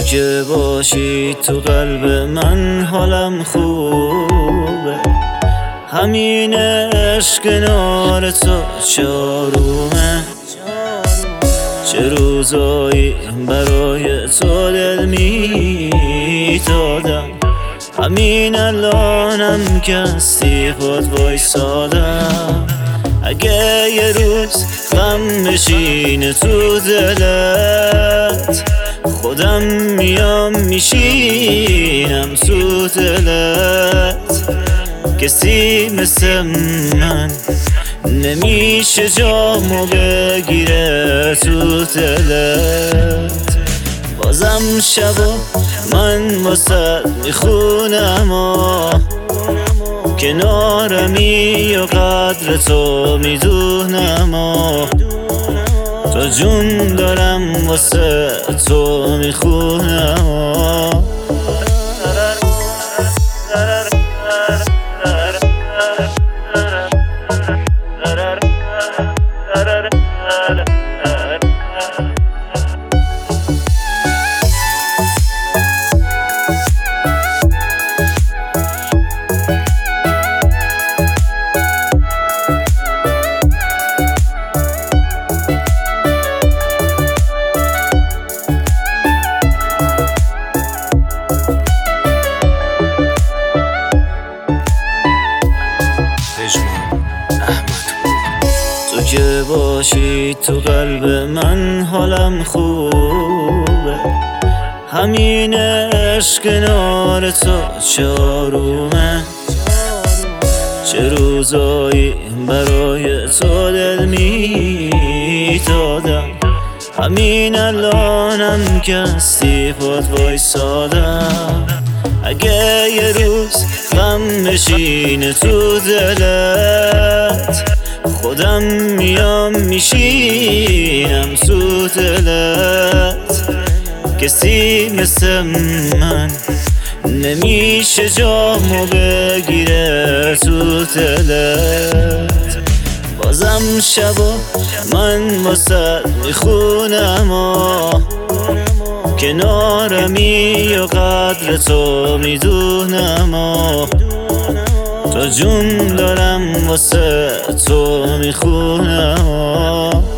که باشی تو قلب من حالم خوبه، همین عشق کنار تو چارومه. چه روزایی برای تو دل میدادم، همین الانم که هستی خود وایسادم. اگه یه روز غم بشینه تو دلت، خودم میام میشینم تو دلت. کسی مثل من نمیشه جامو بگیره تو دلت. بازم شبا من واسه میخونم کنارمی و قدر تو میدونم تا جون دارم واسه تو میخونم. تو که باشی تو قلب من حالم خوبه، همین عشق کنار تو چارومه. چه روزایی برای تو دل میدادم، همین الانم که هستی خود وایسادم. اگه یه روز غم بشینه تو دلت، خودم میام میشینم تو دلت. کسی مثل من نمیشه جامو بگیره تو دلت. بازم شبا من واسه میخونم کنارمی و قدر تو میدونم تا جون دارم واسه تو میخونم.